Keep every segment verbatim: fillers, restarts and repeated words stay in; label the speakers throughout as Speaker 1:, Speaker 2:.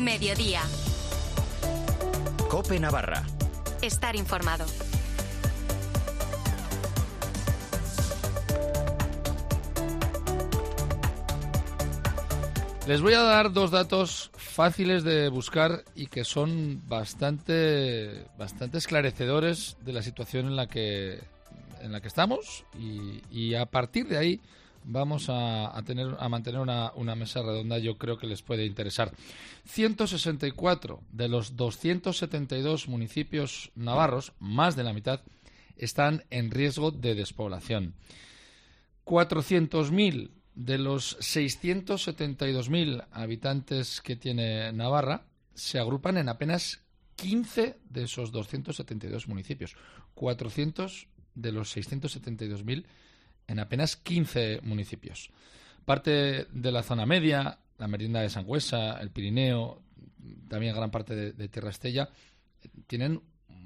Speaker 1: Mediodía.
Speaker 2: COPE Navarra.
Speaker 1: Estar informado.
Speaker 3: Les voy a dar dos datos fáciles de buscar y que son bastante, bastante esclarecedores de la situación en la que, en la que estamos y, y a partir de ahí vamos a, a, tener, a mantener una, una mesa redonda. Yo creo que les puede interesar. ciento sesenta y cuatro de los doscientos setenta y dos municipios navarros, más de la mitad, están en riesgo de despoblación. cuatrocientos mil de los seiscientos setenta y dos mil habitantes que tiene Navarra se agrupan en apenas quince de esos doscientos setenta y dos municipios. cuatrocientos de los seiscientos setenta y dos mil en apenas quince municipios. Parte de la zona media, la Merienda de Sangüesa, el Pirineo, también gran parte de, de Tierra Estella, tienen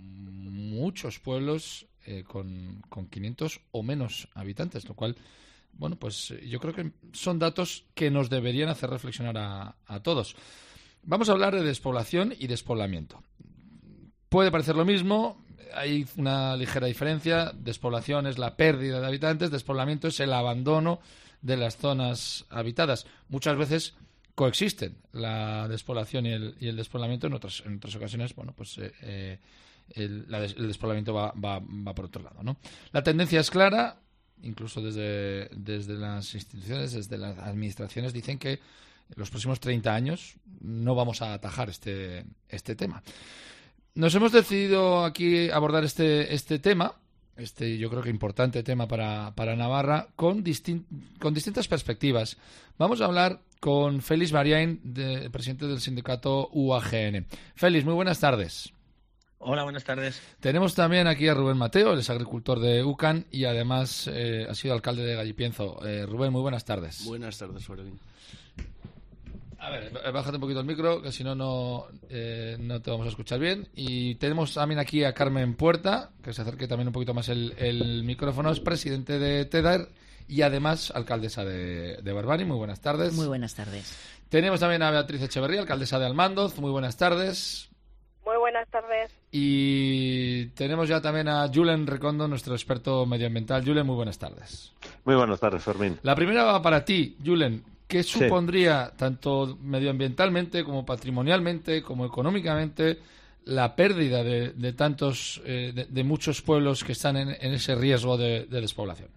Speaker 3: muchos pueblos eh, con, con quinientos o menos habitantes, lo cual, bueno, pues yo creo que son datos que nos deberían hacer reflexionar a, a todos. Vamos a hablar de despoblación y despoblamiento. Puede parecer lo mismo, hay una ligera diferencia. Despoblación es la pérdida de habitantes, despoblamiento es el abandono de las zonas habitadas. Muchas veces coexisten la despoblación y el, y el despoblamiento. En otras, en otras ocasiones, bueno, pues eh, eh, el, la des, el despoblamiento va, va, va por otro lado, ¿no? La tendencia es clara. Incluso desde, desde las instituciones, desde las administraciones, dicen que en los próximos treinta años no vamos a atajar este, este tema. Nos hemos decidido aquí abordar este, este tema, este yo creo que importante tema para, para Navarra, con, distin, con distintas perspectivas. Vamos a hablar con Félix Mariain, de, presidente del sindicato U A G N. Félix, muy buenas tardes.
Speaker 4: Hola, buenas tardes.
Speaker 3: Tenemos también aquí a Rubén Mateo, él es agricultor de UCAN y además eh, ha sido alcalde de Gallipienzo. Eh, Rubén, muy buenas tardes.
Speaker 5: Buenas tardes, Florín.
Speaker 3: A ver, bájate un poquito el micro, que si no, no, eh, no te vamos a escuchar bien. Y tenemos también aquí a Carmen Puerta, que se acerque también un poquito más el, el micrófono, es presidente de TEDAR y además alcaldesa de, de Barbani. Muy buenas tardes.
Speaker 6: Muy buenas tardes.
Speaker 3: Tenemos también a Beatriz Echeverría, alcaldesa de Almandoz. Muy buenas tardes.
Speaker 7: Muy buenas tardes.
Speaker 3: Y tenemos ya también a Julen Recondo, nuestro experto medioambiental. Julen, muy buenas tardes.
Speaker 8: Muy buenas tardes, Fermín.
Speaker 3: La primera va para ti, Julen. ¿Qué supondría,
Speaker 8: sí,
Speaker 3: tanto medioambientalmente como patrimonialmente, como económicamente, la pérdida de, de tantos, eh, de, de muchos pueblos que están en, en ese riesgo de, de despoblación?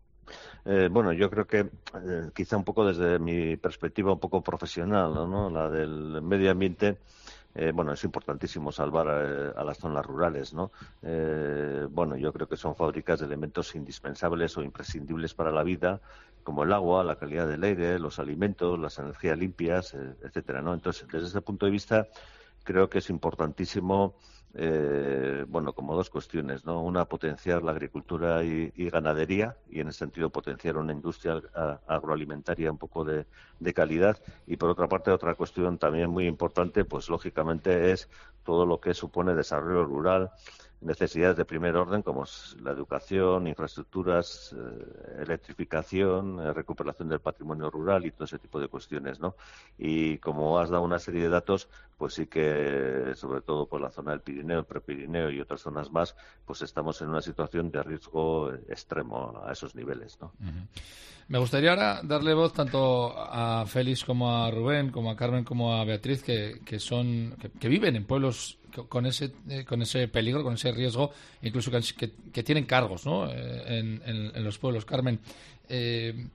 Speaker 8: Eh, bueno, yo creo que eh, quizá un poco desde mi perspectiva un poco profesional, ¿no? La del medio ambiente. Eh, bueno, es importantísimo salvar eh, a las zonas rurales, ¿no? Eh, bueno, yo creo que son fábricas de elementos indispensables o imprescindibles para la vida, como el agua, la calidad del aire, los alimentos, las energías limpias, eh, etcétera, ¿no? Entonces, desde ese punto de vista, creo que es importantísimo, eh, bueno, como dos cuestiones, ¿no? Una, potenciar la agricultura y, y ganadería, y en ese sentido potenciar una industria a, agroalimentaria un poco de, de calidad. Y por otra parte, otra cuestión también muy importante, pues lógicamente es todo lo que supone desarrollo rural, necesidades de primer orden como es la educación, infraestructuras, eh, electrificación, eh, recuperación del patrimonio rural y todo ese tipo de cuestiones, ¿no? Y como has dado una serie de datos, pues sí que, sobre todo por la zona del Pirineo, el Prepirineo y otras zonas más, pues estamos en una situación de riesgo extremo a esos niveles, ¿no?
Speaker 3: Uh-huh. Me gustaría ahora darle voz tanto a Félix como a Rubén, como a Carmen, como a Beatriz, que, que son que, que viven en pueblos con ese eh, con ese peligro, con ese riesgo, incluso que, que, que tienen cargos, ¿no? Eh, en, en, en los pueblos. Carmen, eh,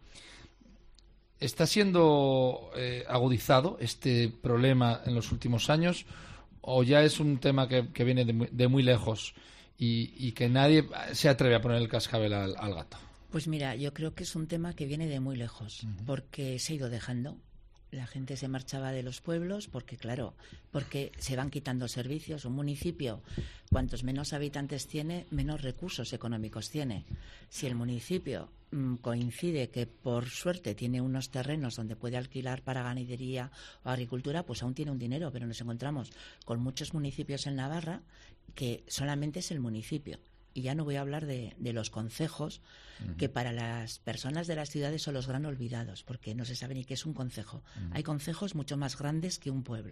Speaker 3: ¿está siendo eh, agudizado este problema en los últimos años o ya es un tema que, que viene de muy, de muy lejos y, y que nadie se atreve a poner el cascabel al, al gato?
Speaker 6: Pues mira, yo creo que es un tema que viene de muy lejos, uh-huh. porque se ha ido dejando. La gente se marchaba de los pueblos porque, claro, porque se van quitando servicios. Un municipio, cuantos menos habitantes tiene, menos recursos económicos tiene. Si el municipio mmm, coincide que, por suerte, tiene unos terrenos donde puede alquilar para ganadería o agricultura, pues aún tiene un dinero. Pero nos encontramos con muchos municipios en Navarra que solamente es el municipio. Y ya no voy a hablar de, de los concejos, uh-huh. que para las personas de las ciudades son los gran olvidados, porque no se sabe ni qué es un concejo. Uh-huh. Hay concejos mucho más grandes que un pueblo.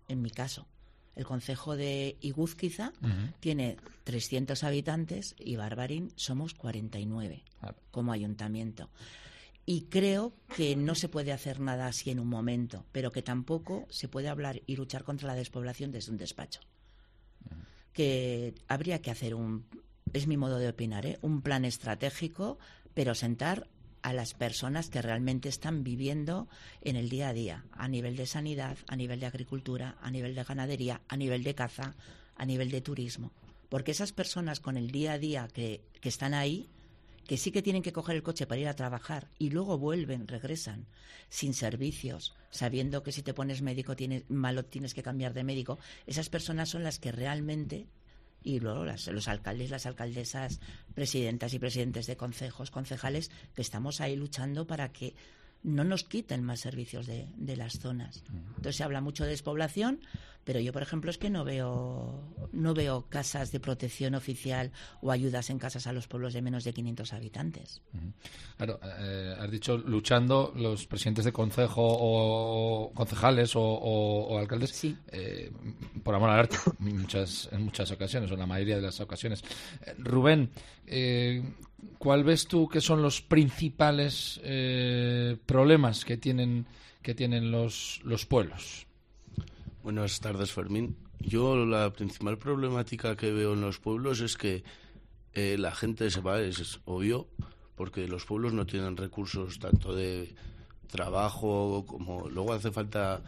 Speaker 6: en mi caso. El concejo de Igúzquiza
Speaker 3: Uh-huh.
Speaker 6: tiene trescientos habitantes y Barbarín somos cuarenta y nueve
Speaker 3: Claro.
Speaker 6: como ayuntamiento. Y creo que no se puede hacer nada así en un momento, pero que tampoco se puede hablar y luchar contra la despoblación desde un despacho. Uh-huh. Que habría que hacer un, es mi modo de opinar, ¿eh? un plan estratégico, pero sentar a las personas que realmente están viviendo en el día a día, a nivel de sanidad, a nivel de agricultura, a nivel de ganadería, a nivel de caza, a nivel de turismo. Porque esas personas con el día a día que, que están ahí, que sí que tienen que coger el coche para ir a trabajar y luego vuelven, regresan, sin servicios, sabiendo que si te pones médico tienes, malo tienes que cambiar de médico, esas personas son las que realmente... Y luego las, los alcaldes, las alcaldesas, presidentas y presidentes de concejos, concejales, que estamos ahí luchando para que no nos quiten más servicios de, de las zonas. Entonces se habla mucho de despoblación, pero yo, por ejemplo, es que no veo no veo casas de protección oficial o ayudas en casas a los pueblos de menos de quinientos habitantes.
Speaker 3: Claro, eh, has dicho luchando los presidentes de concejo o concejales o, o, o alcaldes,
Speaker 6: sí.
Speaker 3: eh, por amor al arte, en muchas, en muchas ocasiones, o en la mayoría de las ocasiones. Eh, Rubén, eh, ¿cuál ves tú que son los principales eh, problemas que tienen que tienen los, los pueblos?
Speaker 1: Buenas tardes, Fermín. Yo la principal problemática que veo en los pueblos es que eh, la gente se va, es, es obvio, porque los pueblos no tienen recursos tanto de trabajo como... Luego hace falta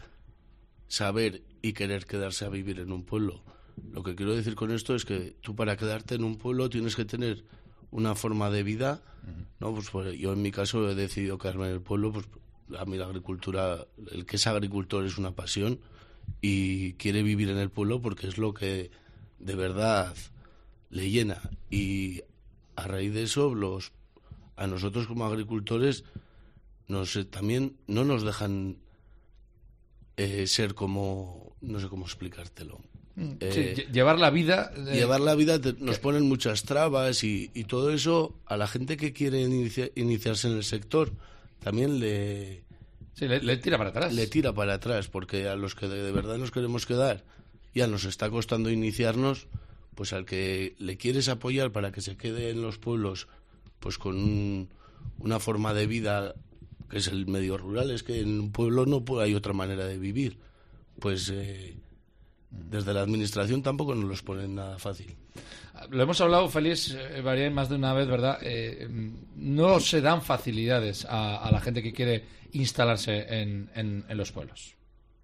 Speaker 1: saber y querer quedarse a vivir en un pueblo. Lo que quiero decir con esto es que tú para quedarte en un pueblo tienes que tener una forma de vida, ¿no? Pues, pues yo en mi caso he decidido quedarme en el pueblo, pues a mí la agricultura, el que es agricultor es una pasión y quiere vivir en el pueblo porque es lo que de verdad le llena. Y a raíz de eso, los a nosotros como agricultores nos también no nos dejan eh, ser como, no sé cómo explicártelo.
Speaker 3: Eh, sí, llevar la vida...
Speaker 1: De... Llevar la vida, te, nos ponen muchas trabas y, y todo eso a la gente que quiere inicia, iniciarse en el sector también le...
Speaker 3: Sí, le, le tira para atrás.
Speaker 1: Le tira para atrás, porque a los que de, de verdad nos queremos quedar ya nos está costando iniciarnos, pues al que le quieres apoyar para que se quede en los pueblos pues con un, una forma de vida que es el medio rural, es que en un pueblo no hay otra manera de vivir, pues... Eh, desde la administración tampoco nos los ponen nada fácil.
Speaker 3: Lo hemos hablado, Félix, eh, María, más de una vez, ¿verdad? Eh, no se dan facilidades a, a la gente que quiere instalarse en, en, en los pueblos.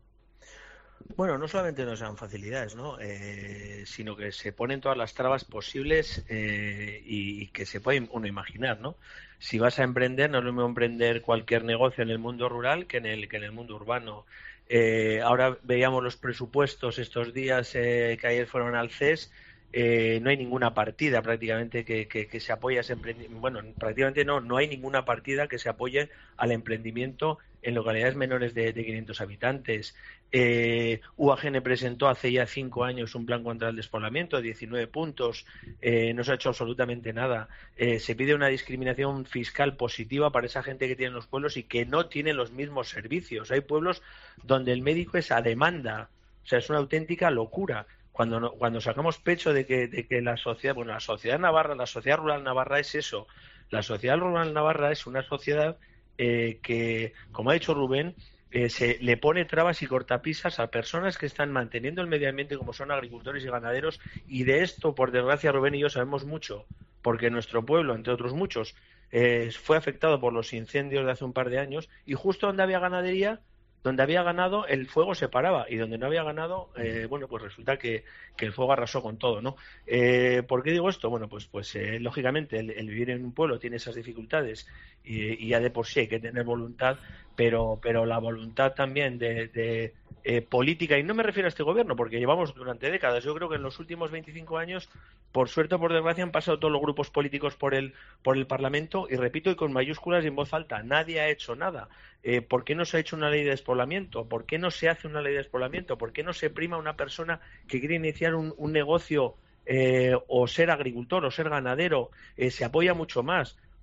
Speaker 4: Bueno, no solamente no se dan facilidades, ¿no? Eh, sino que se ponen todas las trabas posibles eh, y, y que se puede uno imaginar, ¿no? Si vas a emprender, no es lo mismo emprender cualquier negocio en el mundo rural que en el que en el mundo urbano. Eh, ahora veíamos los presupuestos estos días eh, que ayer fueron al C E S. Eh, no hay ninguna partida prácticamente que, que, que se apoye a ese emprendimiento. Bueno, prácticamente no, no hay ninguna partida que se apoye al emprendimiento en localidades menores de, de quinientos habitantes. Eh, U A G N presentó hace ya cinco años un plan contra el despoblamiento, diecinueve puntos, eh, no se ha hecho absolutamente nada. Eh, se pide una discriminación fiscal positiva para esa gente que tiene en los pueblos y que no tiene los mismos servicios. Hay pueblos donde el médico es a demanda, o sea, es una auténtica locura. Cuando no, cuando sacamos pecho de que, de que la sociedad, bueno, la sociedad navarra, la sociedad rural navarra es eso. La sociedad rural navarra es una sociedad eh, que, como ha dicho Rubén, eh, se le pone trabas y cortapisas a personas que están manteniendo el medio ambiente, como son agricultores y ganaderos, y de esto, por desgracia, Rubén y yo sabemos mucho, porque nuestro pueblo, entre otros muchos, eh, fue afectado por los incendios de hace un par de años, y justo donde había ganadería, donde había ganado, el fuego se paraba, y donde no había ganado, eh, bueno, pues resulta que, que el fuego arrasó con todo, ¿no? Eh, ¿Por qué digo esto? Bueno, pues pues eh, lógicamente el, el vivir en un pueblo tiene esas dificultades y, y ya de por sí hay que tener voluntad, pero pero la voluntad también de, de eh, política, y no me refiero a este gobierno, porque llevamos durante décadas, yo creo que en los últimos veinticinco años, por suerte o por desgracia, han pasado todos los grupos políticos por el por el Parlamento, y repito, y con mayúsculas y en voz alta, nadie ha hecho nada. Eh, ¿Por qué no se ha hecho una ley de despoblamiento? ¿Por qué no se hace una ley de despoblamiento? ¿Por qué no se prima a una persona que quiere iniciar un, un negocio eh, o ser agricultor o ser ganadero? Eh, se apoya mucho más.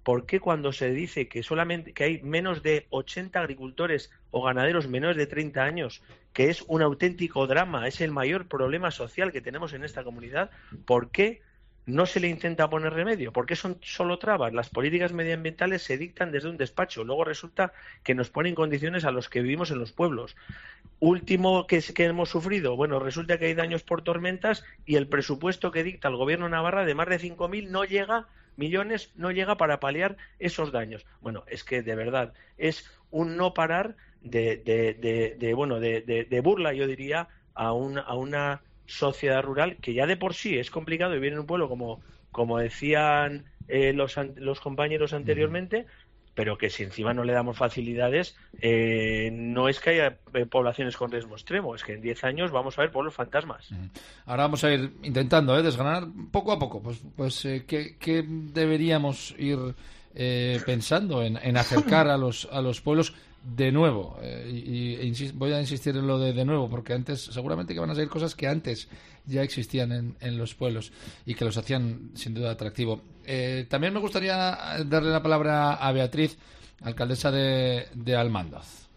Speaker 4: ¿por qué cuando se dice que solamente que hay menos de ochenta agricultores o ganaderos menores de treinta años, que es un auténtico drama, es el mayor problema social que tenemos en esta comunidad, ¿por qué no se le intenta poner remedio? ¿Por qué son solo trabas? Las políticas medioambientales se dictan desde un despacho, luego resulta que nos ponen condiciones a los que vivimos en los pueblos. Último que, que hemos sufrido, bueno, resulta que hay daños por tormentas y el presupuesto que dicta el gobierno de Navarra de más de cinco mil no llega, millones, no llega para paliar esos daños. Bueno, es que de verdad es un no parar de, de, de, de bueno, de, de, de burla, yo diría, a una, a una sociedad rural que ya de por sí es complicado vivir en un pueblo, como, como decían eh, los, los compañeros anteriormente, pero que si encima no le damos facilidades, eh, no es que haya eh, poblaciones con riesgo extremo, es que en diez años vamos a ver pueblos fantasmas.
Speaker 3: Ahora vamos a ir intentando eh, desgranar poco a poco, pues, pues eh, ¿qué, qué deberíamos ir eh, pensando en, en acercar a los, a los pueblos de nuevo? Eh, y, y insist, voy a insistir en lo de de nuevo, porque antes seguramente que van a salir cosas que antes ya existían en, en los pueblos y que los hacían sin duda atractivo. Eh, también me gustaría darle la palabra a Beatriz, alcaldesa de, de Almandoz.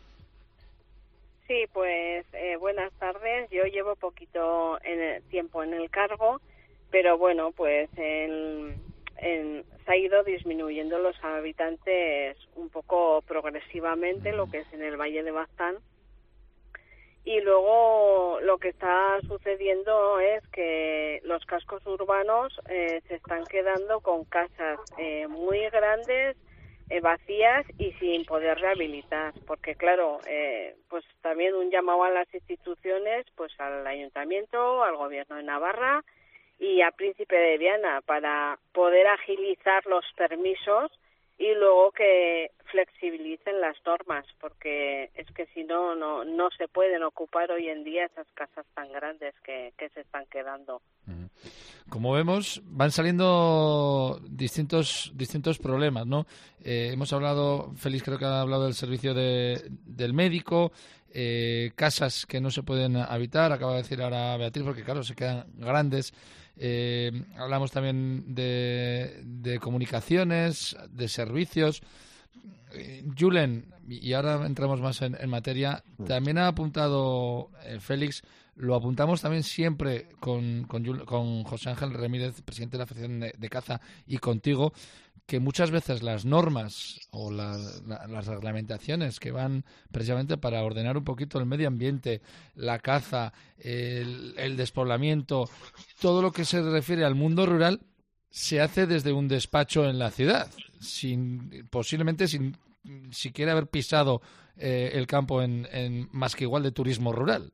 Speaker 2: Sí, pues eh, buenas tardes. Yo llevo poquito en el tiempo en el cargo, pero bueno, pues en, en, se ha ido disminuyendo los habitantes un poco progresivamente, lo que es en el Valle de Baztán. Y luego lo que está sucediendo es que los cascos urbanos eh, se están quedando con casas eh, muy grandes, eh, vacías y sin poder rehabilitar, porque claro, eh, pues también un llamado a las instituciones, pues al Ayuntamiento, al Gobierno de Navarra y a Príncipe de Viana para poder agilizar los permisos y luego que flexibilicen las normas, porque es que si no, no no se pueden ocupar hoy en día esas casas tan grandes que, que se están quedando.
Speaker 3: Como vemos, van saliendo distintos distintos problemas, ¿no? Eh, hemos hablado, Félix creo que ha hablado del servicio de, del médico, eh, casas que no se pueden habitar, acaba de decir ahora Beatriz, porque claro, se quedan grandes. Eh, hablamos también de, de comunicaciones, de servicios. Eh, Julen, y ahora entramos más en, en materia, también ha apuntado eh, Félix, lo apuntamos también siempre con, con, con José Ángel Ramírez, presidente de la Asociación de, de Caza, y contigo, que muchas veces las normas o la, la, las reglamentaciones que van precisamente para ordenar un poquito el medio ambiente, la caza, el, el despoblamiento, todo lo que se refiere al mundo rural, se hace desde un despacho en la ciudad, sin posiblemente sin siquiera haber pisado eh, el campo en, en más que igual de turismo rural.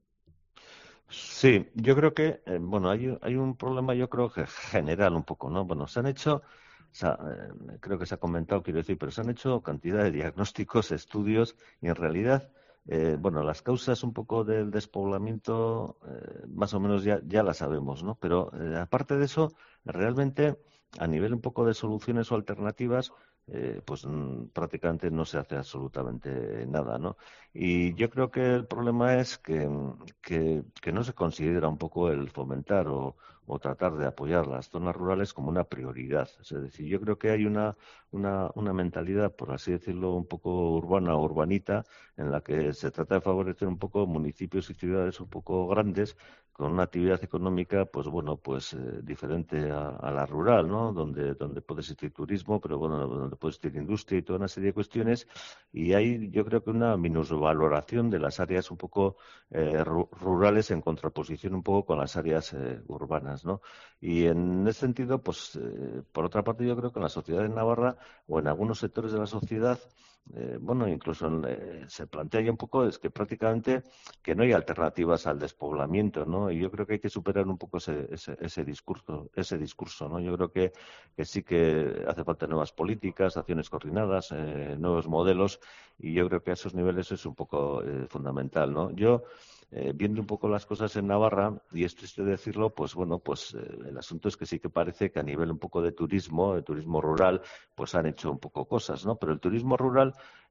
Speaker 8: Sí, yo creo que, eh, bueno, hay, hay un problema, yo creo que general un poco, ¿no? Bueno, se han hecho... O sea, eh, creo que se ha comentado, quiero decir, pero se han hecho cantidad de diagnósticos, estudios, y en realidad, eh, bueno, las causas un poco del despoblamiento, eh, más o menos ya, ya las sabemos, ¿no? Pero eh, aparte de eso, realmente, a nivel un poco de soluciones o alternativas, eh, pues mm, prácticamente no se hace absolutamente nada, ¿no? Y yo creo que el problema es que, que, que no se considera un poco el fomentar o o tratar de apoyar las zonas rurales como una prioridad. Es decir, yo creo que hay una, una, una mentalidad, por así decirlo, un poco urbana o urbanita, en la que se trata de favorecer un poco municipios y ciudades un poco grandes con una actividad económica, pues bueno, pues eh, diferente a, a la rural, ¿no? Donde, donde puede existir turismo, pero bueno, donde puede existir industria y toda una serie de cuestiones. Y hay, yo creo que una minusvaloración de las áreas un poco eh, rurales en contraposición un poco con las áreas eh, urbanas, ¿no? Y en ese sentido, pues, eh, por otra parte, yo creo que en la sociedad de Navarra o en algunos sectores de la sociedad, eh, bueno, incluso eh, se plantea ya un poco es que prácticamente que no hay alternativas al despoblamiento, ¿no? Y yo creo que hay que superar un poco ese, ese, ese discurso, ese discurso, ¿no? Yo creo que, que sí que hace falta nuevas políticas, acciones coordinadas, eh, nuevos modelos, y yo creo que a esos niveles es un poco eh, fundamental, ¿no? Yo Eh, viendo un poco las cosas en Navarra, y es triste decirlo, pues bueno, pues eh, el asunto es que sí que parece que a nivel un poco de turismo, de turismo rural, pues han hecho un poco cosas, ¿no? Pero el turismo rural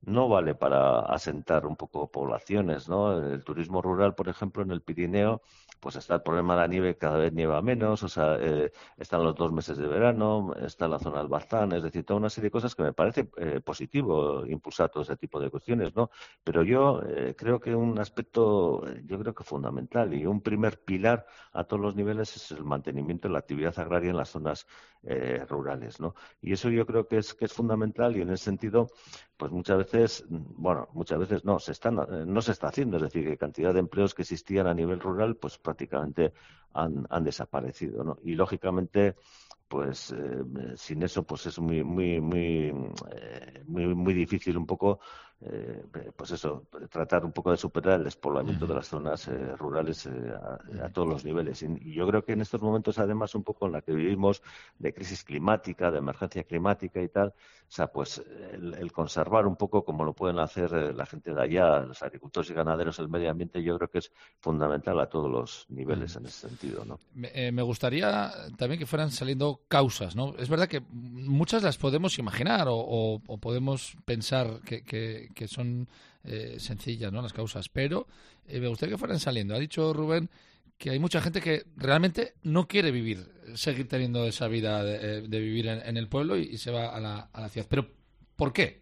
Speaker 8: no vale para asentar un poco poblaciones, ¿no? El turismo rural, por ejemplo, en el Pirineo, pues está el problema de la nieve, cada vez nieva menos, o sea, eh, están los dos meses de verano, está la zona del Baztán, es decir, toda una serie de cosas que me parece eh, positivo impulsar todo ese tipo de cuestiones, ¿no? Pero yo eh, creo que un aspecto, yo creo que fundamental y un primer pilar a todos los niveles es el mantenimiento de la actividad agraria en las zonas eh, rurales, ¿no? Y eso yo creo que es que es fundamental y en ese sentido, pues muchas veces, bueno, muchas veces no, se están, no se está haciendo, es decir, que cantidad de empleos que existían a nivel rural, pues prácticamente han, han desaparecido, ¿no? Y lógicamente, pues eh, sin eso, pues es muy, muy, muy, eh, muy, muy difícil un poco, eh, pues eso, tratar un poco de superar el despoblamiento de las zonas eh, rurales eh, a, a todos los niveles. Y yo creo que en estos momentos, además, un poco en la que vivimos de crisis climática, de emergencia climática y tal, o sea, pues el, el conservar un poco como lo pueden hacer eh, la gente de allá, los agricultores y ganaderos, el medio ambiente, yo creo que es fundamental a todos los niveles en ese sentido, ¿no?
Speaker 3: Me, eh, me gustaría también que fueran saliendo causas, ¿no? Es verdad que muchas las podemos imaginar o, o, o podemos pensar que, que, que son eh, sencillas, ¿no? Las causas, pero eh, me gustaría que fueran saliendo. Ha dicho Rubén que hay mucha gente que realmente no quiere vivir, seguir teniendo esa vida de, de vivir en, en el pueblo y, y se va a la, a la ciudad. Pero, ¿por qué?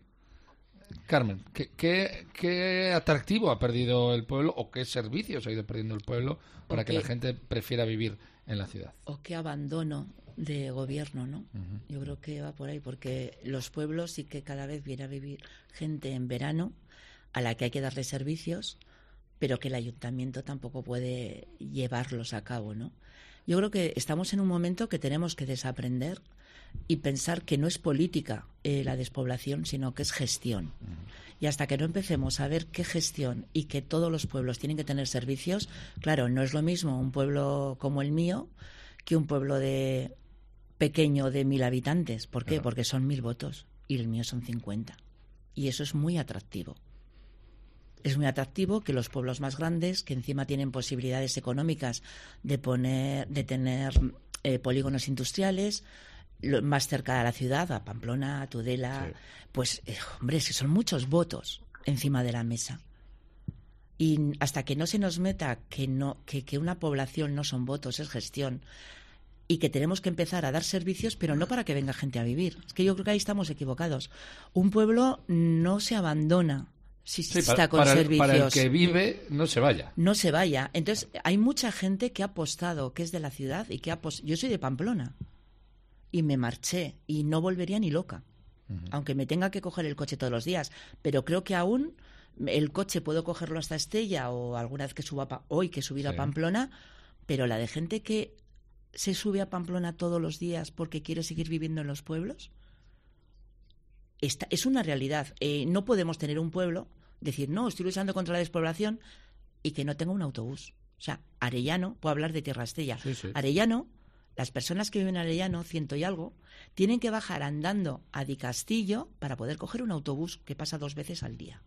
Speaker 3: Carmen, ¿qué, qué, ¿qué atractivo ha perdido el pueblo o qué servicios ha ido perdiendo el pueblo para que la gente prefiera vivir en la ciudad?
Speaker 6: O qué abandono de gobierno, ¿no?
Speaker 3: Uh-huh.
Speaker 6: Yo creo que va por ahí, porque los pueblos sí que cada vez viene a vivir gente en verano a la que hay que darle servicios, pero que el ayuntamiento tampoco puede llevarlos a cabo, ¿no? Yo creo que estamos en un momento que tenemos que desaprender y pensar que no es política eh, la despoblación, sino que es gestión. Uh-huh. Y hasta que no empecemos a ver qué gestión y que todos los pueblos tienen que tener servicios, claro, no es lo mismo un pueblo como el mío que un pueblo de pequeño de mil habitantes. ¿Por qué? Claro. Porque son mil votos y el mío son cincuenta. Y eso es muy atractivo. Es muy atractivo que los pueblos más grandes, que encima tienen posibilidades económicas de poner, de tener eh, polígonos industriales lo, más cerca de la ciudad, a Pamplona, a Tudela, sí. Pues, eh, hombre, es que son muchos votos encima de la mesa. Y hasta que no se nos meta que no que, que una población no son votos, es gestión, y que tenemos que empezar a dar servicios, pero no para que venga gente a vivir. Es que yo creo que ahí estamos equivocados. Un pueblo no se abandona si
Speaker 3: sí,
Speaker 6: está
Speaker 3: para,
Speaker 6: con
Speaker 3: para
Speaker 6: servicios.
Speaker 3: El, para el que vive, no se vaya.
Speaker 6: No se vaya. Entonces, hay mucha gente que ha apostado, que es de la ciudad, y que ha apostado. Yo soy de Pamplona, y me marché, y no volvería ni loca, uh-huh. Aunque me tenga que coger el coche todos los días. Pero creo que aún el coche puedo cogerlo hasta Estella, o alguna vez que suba, pa- hoy que he subido sí. a Pamplona, pero la de gente que se sube a Pamplona todos los días porque quiere seguir viviendo en los pueblos, esta es una realidad. Eh, no podemos tener un pueblo, decir, no, estoy luchando contra la despoblación y que no tenga un autobús. O sea, Arellano, puedo hablar de Tierra Estella.
Speaker 3: Sí, sí.
Speaker 6: Arellano, las personas que viven en Arellano, ciento y algo, tienen que bajar andando a Di Castillo para poder coger un autobús que pasa dos veces al día.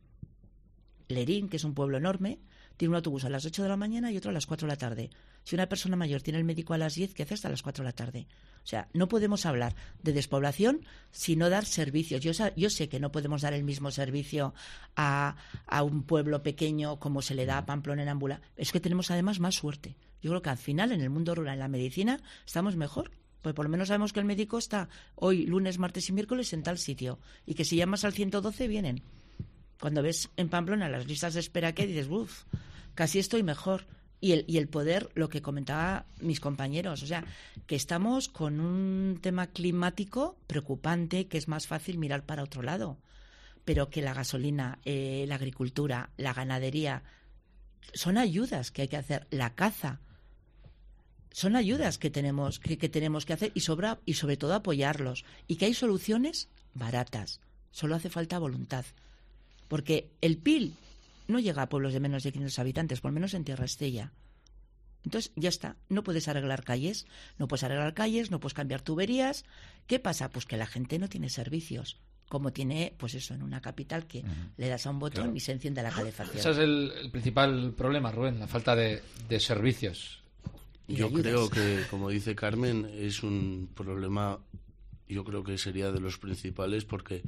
Speaker 6: Lerín, que es un pueblo enorme, tiene un autobús a las ocho de la mañana y otro a las cuatro de la tarde. Si una persona mayor tiene el médico a las diez, ¿qué hace hasta las cuatro de la tarde? O sea, no podemos hablar de despoblación sino dar servicios. Yo, yo sé que no podemos dar el mismo servicio a, a un pueblo pequeño como se le da a Pamplona en Ambula. Es que tenemos además más suerte. Yo creo que al final en el mundo rural, en la medicina, estamos mejor. Pues por lo menos sabemos que el médico está hoy, lunes, martes y miércoles en tal sitio. Y que si llamas al ciento doce vienen. Cuando ves en Pamplona las listas de espera que dices, uff, casi estoy mejor. Y el, y el poder, lo que comentaba mis compañeros, o sea, que estamos con un tema climático preocupante, que es más fácil mirar para otro lado, pero que la gasolina, eh, la agricultura, la ganadería, son ayudas que hay que hacer, la caza, son ayudas que tenemos que, que tenemos que hacer y, sobra, y sobre todo apoyarlos, y que hay soluciones baratas, solo hace falta voluntad, porque el P I L no llega a pueblos de menos de quinientos habitantes, por lo menos en Tierra Estella. Entonces, ya está. No puedes arreglar calles. No puedes arreglar calles, no puedes cambiar tuberías. ¿Qué pasa? Pues que la gente no tiene servicios. Como tiene, pues eso, en una capital que uh-huh. le das a un botón claro. y se enciende la calefacción.
Speaker 3: Ese es el, el principal problema, Rubén, la falta de, de servicios.
Speaker 1: Yo creo que, como dice Carmen, es un problema, yo creo que sería de los principales porque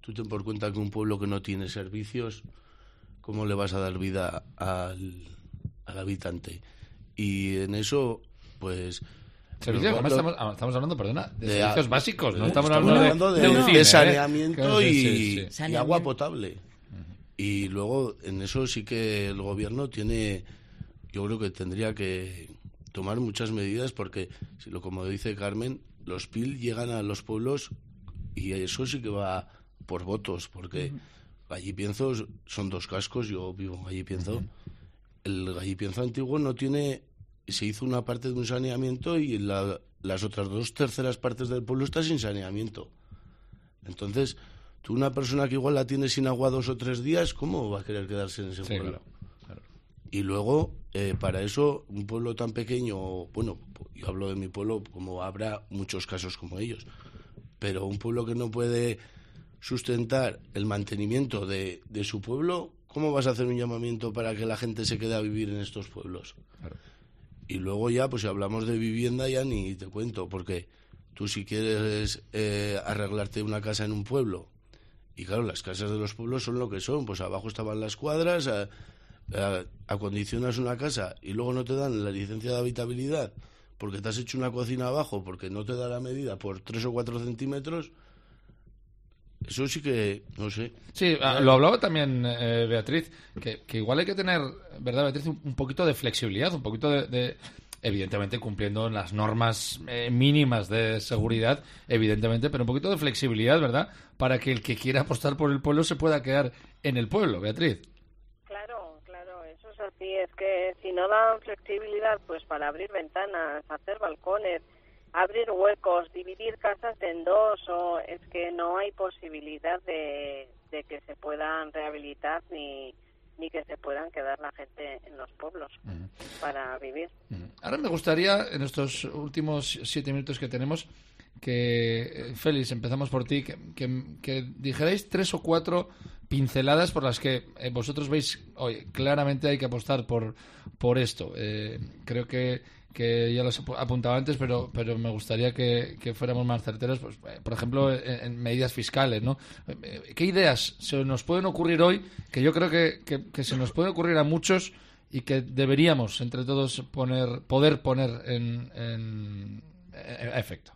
Speaker 1: tú ten por cuenta que un pueblo que no tiene servicios, ¿cómo le vas a dar vida al, al habitante? Y en eso, pues...
Speaker 3: Servicios, además estamos, estamos hablando, perdona, de, de servicios a, básicos, no estamos,
Speaker 1: estamos
Speaker 3: hablando,
Speaker 1: hablando de,
Speaker 3: de,
Speaker 1: de,
Speaker 3: de,
Speaker 1: de, de saneamiento ¿eh? y, sí, sí. y agua potable. Uh-huh. Y luego, en eso sí que el gobierno tiene, yo creo que tendría que tomar muchas medidas, porque, si lo como dice Carmen, los P I L llegan a los pueblos y eso sí que va por votos, porque uh-huh. Gallipienzo son dos cascos, yo vivo en Gallipienzo. Uh-huh. El Gallipienzo antiguo no tiene... Se hizo una parte de un saneamiento y la, las otras dos terceras partes del pueblo está sin saneamiento. Entonces, tú una persona que igual la tiene sin agua dos o tres días, ¿cómo va a querer quedarse en ese sí, pueblo? Claro, claro. Y luego, eh, para eso, un pueblo tan pequeño, bueno, yo hablo de mi pueblo, como habrá muchos casos como ellos, pero un pueblo que no puede sustentar el mantenimiento de, de su pueblo, ¿cómo vas a hacer un llamamiento para que la gente se quede a vivir en estos pueblos? Claro. Y luego ya, pues si hablamos de vivienda ya ni te cuento, porque tú si quieres eh, arreglarte una casa en un pueblo, y claro, las casas de los pueblos son lo que son, pues abajo estaban las cuadras, a, a, acondicionas una casa y luego no te dan la licencia de habitabilidad porque te has hecho una cocina abajo, porque no te da la medida por tres o cuatro centímetros. Eso sí que, no sé.
Speaker 3: Sí, lo hablaba también eh, Beatriz, que, que igual hay que tener, ¿verdad, Beatriz? Un, un poquito de flexibilidad, un poquito de, de evidentemente cumpliendo las normas eh, mínimas de seguridad, evidentemente, pero un poquito de flexibilidad, ¿verdad? Para que el que quiera apostar por el pueblo se pueda quedar en el pueblo, Beatriz.
Speaker 2: Claro, claro, eso es así. Es que si no dan flexibilidad, pues para abrir ventanas, hacer balcones, abrir huecos, dividir casas en dos, o es que no hay posibilidad de, de que se puedan rehabilitar ni, ni que se puedan quedar la gente en los pueblos uh-huh. para vivir.
Speaker 3: Uh-huh. Ahora me gustaría, en estos últimos siete minutos que tenemos, que, Félix, empezamos por ti, que, que, que dijerais tres o cuatro pinceladas por las que eh, vosotros veis, oye, claramente hay que apostar por, por esto. Eh, creo que que ya lo he apuntado antes, pero pero me gustaría que, que fuéramos más certeros, pues, por ejemplo, en, en medidas fiscales, ¿no? ¿Qué ideas se nos pueden ocurrir hoy, que yo creo que, que, que se nos puede ocurrir a muchos y que deberíamos, entre todos, poner poder poner en, en, en efecto?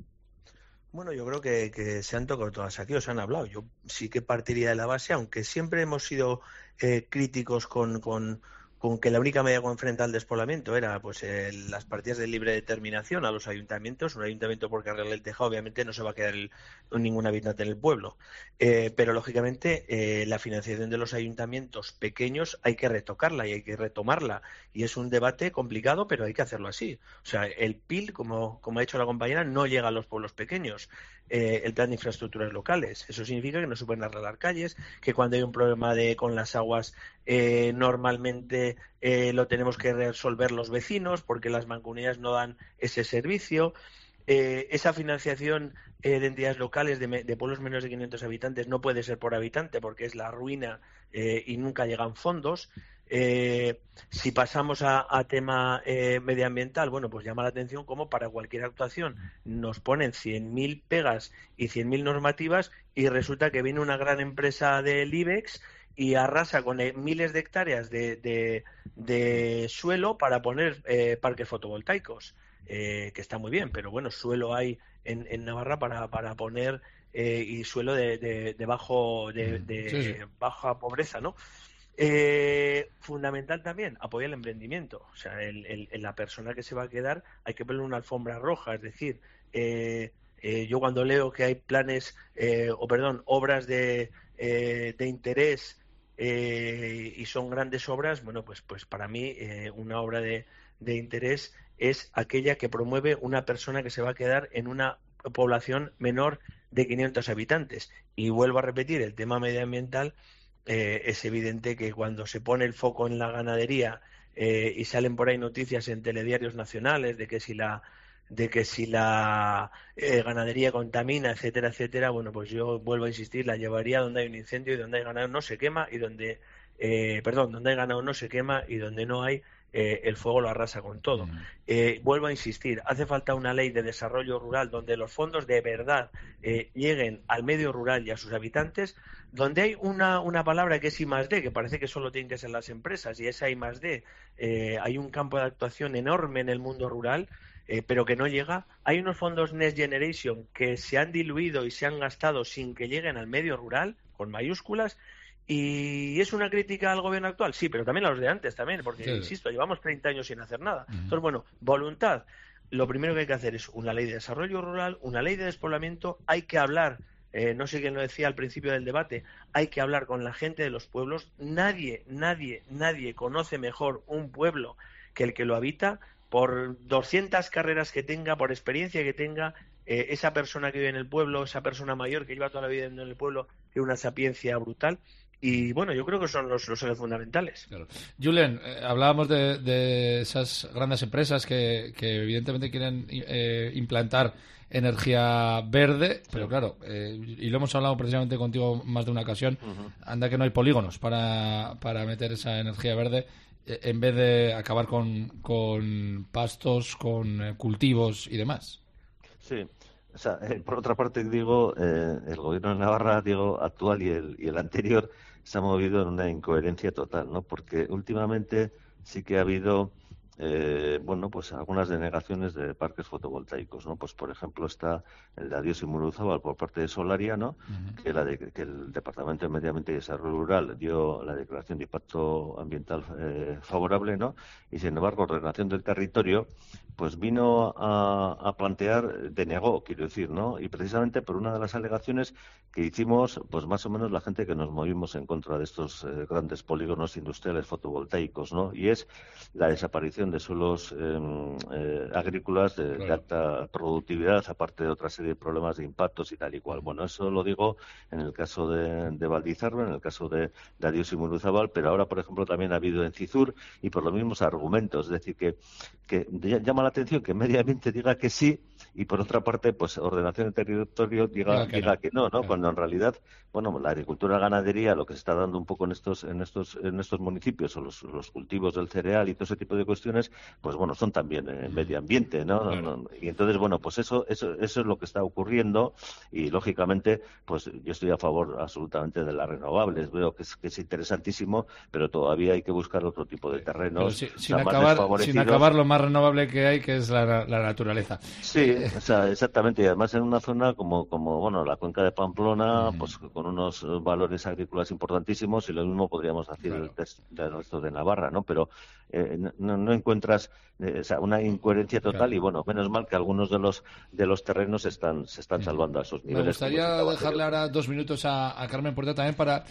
Speaker 4: Bueno, yo creo que, que se han tocado todas aquí, os han hablado. Yo sí que partiría de la base, aunque siempre hemos sido eh, críticos con... con con que la única medida con frente al despoblamiento era pues eh, las partidas de libre determinación a los ayuntamientos. Un ayuntamiento porque arregle el tejado obviamente no se va a quedar el, ningún habitante en el pueblo, eh, pero lógicamente eh, la financiación de los ayuntamientos pequeños hay que retocarla y hay que retomarla, y es un debate complicado, pero hay que hacerlo así. O sea, el P I L, como, como ha dicho la compañera, no llega a los pueblos pequeños. Eh, el plan de infraestructuras locales, eso significa que no se pueden arreglar calles, que cuando hay un problema de con las aguas eh, normalmente eh, lo tenemos que resolver los vecinos porque las mancomunidades no dan ese servicio. Eh, esa financiación eh, de entidades locales de, de pueblos menos de quinientos habitantes no puede ser por habitante porque es la ruina eh, y nunca llegan fondos. Eh, si pasamos a, a tema eh, medioambiental, bueno, pues llama la atención cómo para cualquier actuación nos ponen cien mil pegas y cien mil normativas y resulta que viene una gran empresa del IBEX y arrasa con eh, miles de hectáreas de, de, de suelo para poner eh, parques fotovoltaicos, eh, que está muy bien, pero bueno, suelo hay en, en Navarra para, para poner eh, y suelo de, de, de bajo de, de sí, sí. baja pobreza, ¿no? Eh, fundamental también apoyar el emprendimiento, o sea, el, el, el, la persona que se va a quedar hay que ponerle una alfombra roja, es decir, eh, eh, yo cuando leo que hay planes eh, o perdón, obras de, eh, de interés eh, y son grandes obras, bueno, pues pues para mí eh, una obra de, de interés es aquella que promueve una persona que se va a quedar en una población menor de quinientos habitantes. Y vuelvo a repetir, el tema medioambiental. Eh, es evidente que cuando se pone el foco en la ganadería eh, y salen por ahí noticias en telediarios nacionales de que si la de que si la eh, ganadería contamina, etcétera, etcétera, bueno, pues yo vuelvo a insistir, la llevaría donde hay un incendio y donde hay ganado no se quema y donde, eh, perdón, donde hay ganado no se quema y donde no hay eh, el fuego lo arrasa con todo. Mm. Eh, vuelvo a insistir, hace falta una ley de desarrollo rural donde los fondos de verdad eh, lleguen al medio rural y a sus habitantes, donde hay una, una palabra que es I más D, que parece que solo tienen que ser las empresas, y esa I más D, eh, hay un campo de actuación enorme en el mundo rural, eh, pero que no llega. Hay unos fondos Next Generation que se han diluido y se han gastado sin que lleguen al medio rural, con mayúsculas. ¿Y es una crítica al gobierno actual? Sí, pero también a los de antes también, porque, sí, insisto, llevamos treinta años sin hacer nada. Uh-huh. Entonces, bueno, voluntad. Lo primero que hay que hacer es una ley de desarrollo rural, una ley de despoblamiento. Hay que hablar, eh, no sé quién lo decía al principio del debate, hay que hablar con la gente de los pueblos. Nadie, nadie, nadie conoce mejor un pueblo que el que lo habita, por doscientas carreras que tenga, por experiencia que tenga. Eh, esa persona que vive en el pueblo, esa persona mayor que lleva toda la vida en el pueblo, tiene una sapiencia brutal. Y bueno, yo creo que son los, los ejes fundamentales.
Speaker 3: Claro. Julen, eh, hablábamos de, de esas grandes empresas que, que evidentemente quieren eh, implantar energía verde, pero claro, eh, y lo hemos hablado precisamente contigo más de una ocasión, uh-huh. anda que no hay polígonos para, para meter esa energía verde, eh, en vez de acabar con, con pastos, con eh, cultivos y demás.
Speaker 8: Sí. O sea, eh, por otra parte, digo, eh, el gobierno de Navarra, digo, actual y el, y el anterior, se ha movido en una incoherencia total, ¿no? Porque últimamente sí que ha habido, eh, bueno, pues algunas denegaciones de parques fotovoltaicos, ¿no? Pues, por ejemplo, está el de Adiós y Muruzábal por parte de Solaria, ¿no? Uh-huh. Que, la de, que el Departamento de Medio Ambiente y Desarrollo Rural dio la declaración de impacto ambiental eh, favorable, ¿no? Y, sin embargo, Ordenación del Territorio pues vino a, a plantear, denegó, quiero decir, ¿no? Y precisamente por una de las alegaciones que hicimos, pues más o menos la gente que nos movimos en contra de estos eh, grandes polígonos industriales fotovoltaicos, ¿no? Y es la desaparición de suelos eh, eh, agrícolas de, claro. de alta productividad, aparte de otra serie de problemas de impactos y tal y cual. Bueno, eso lo digo en el caso de, de Valdizarro, en el caso de, de Adiós y Muruzábal, pero ahora, por ejemplo, también ha habido en Cizur y por los mismos argumentos, es decir, que, que llama la atención que Medio Ambiente diga que sí y por otra parte pues Ordenación del Territorio diga que, diga no. que no, ¿no? Claro. Cuando en realidad, bueno, la agricultura, la ganadería, lo que se está dando un poco en estos en estos en estos municipios o los, los cultivos del cereal y todo ese tipo de cuestiones, pues bueno, son también eh, medio ambiente, ¿no? Claro. Y entonces, bueno, pues eso eso eso es lo que está ocurriendo y lógicamente, pues yo estoy a favor absolutamente de las renovables, veo que es, que es interesantísimo, pero todavía hay que buscar otro tipo de terrenos.
Speaker 3: Si, sin, acabar, sin acabar lo más renovable que hay, que es la, la naturaleza.
Speaker 8: Sí, o sea, exactamente, y además en una zona como, como bueno, la cuenca de Pamplona, mm. pues con unos valores agrícolas importantísimos, y lo mismo podríamos decir claro. del, del resto de Navarra, ¿no? Pero eh, no, no encuentras eh, o sea, una incoherencia total claro. y bueno, menos mal que algunos de los de los terrenos están se están salvando a esos niveles.
Speaker 3: Me gustaría dejarle ahora dos minutos a, a Carmen Puerta también para,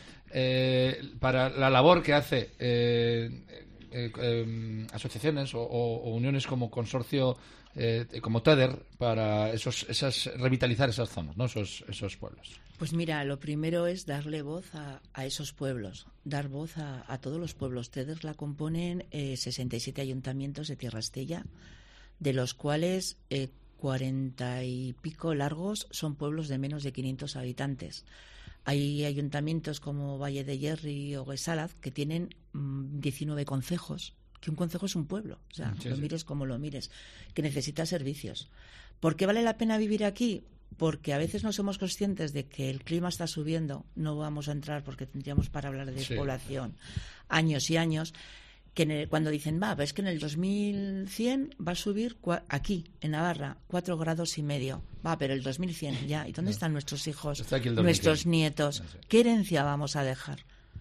Speaker 3: eh, para la labor que hace eh, eh, eh, asociaciones o, o, o uniones como Consorcio, eh, como TEDER, para esos, esas revitalizar esas zonas, ¿no? esos, esos pueblos.
Speaker 6: Pues mira, lo primero es darle voz a, a esos pueblos, dar voz a, a todos los pueblos. TEDER la componen eh, sesenta y siete ayuntamientos de Tierra Estella, de los cuales eh, cuarenta y pico largos son pueblos de menos de quinientos habitantes. Hay ayuntamientos como Valle de Yerri o Guesalaz que tienen mmm, diecinueve concejos, que un concejo es un pueblo, o sea, sí, lo sí. mires como lo mires, que necesita servicios. ¿Por qué vale la pena vivir aquí? Porque a veces no somos conscientes de que el clima está subiendo, no vamos a entrar porque tendríamos para hablar de despoblación sí. años y años, que en el, cuando dicen, va, es que en el dos mil cien va a subir cua, aquí, en Navarra, cuatro grados y medio. Va, pero el dos mil cien ya, ¿y dónde no. están nuestros hijos, nuestros nietos? No sé. ¿Qué herencia vamos a dejar?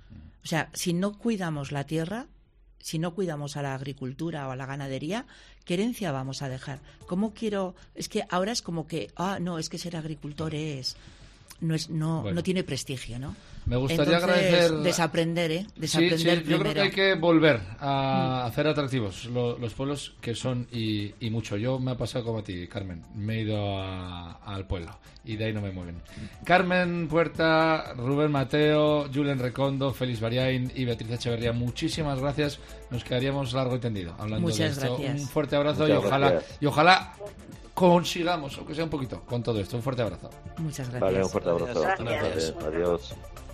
Speaker 6: O sea, si no cuidamos la tierra, si no cuidamos a la agricultura o a la ganadería, ¿qué herencia vamos a dejar? ¿Cómo quiero...? Es que ahora es como que, ah, no, es que ser agricultor es... No, es, no, bueno. no tiene prestigio, ¿no?
Speaker 3: Me gustaría
Speaker 6: Entonces,
Speaker 3: agradecer...
Speaker 6: desaprender, ¿eh? Desaprender
Speaker 3: sí, sí, yo
Speaker 6: primero.
Speaker 3: creo que hay que volver a hacer atractivos los, los pueblos que son y, y mucho. Yo me ha pasado como a ti, Carmen. Me he ido a, al pueblo y de ahí no me mueven. Carmen Puerta, Rubén Mateo, Julen Recondo, Félix Bariain y Beatriz Echeverría, muchísimas gracias. Nos quedaríamos largo y tendido hablando
Speaker 6: Muchas
Speaker 3: de esto.
Speaker 6: Gracias.
Speaker 3: Un fuerte abrazo y ojalá, y ojalá consigamos, aunque sea un poquito, con todo esto. Un fuerte abrazo.
Speaker 6: Muchas gracias.
Speaker 8: Vale, un fuerte abrazo.
Speaker 2: Gracias.
Speaker 8: Adiós. Adiós.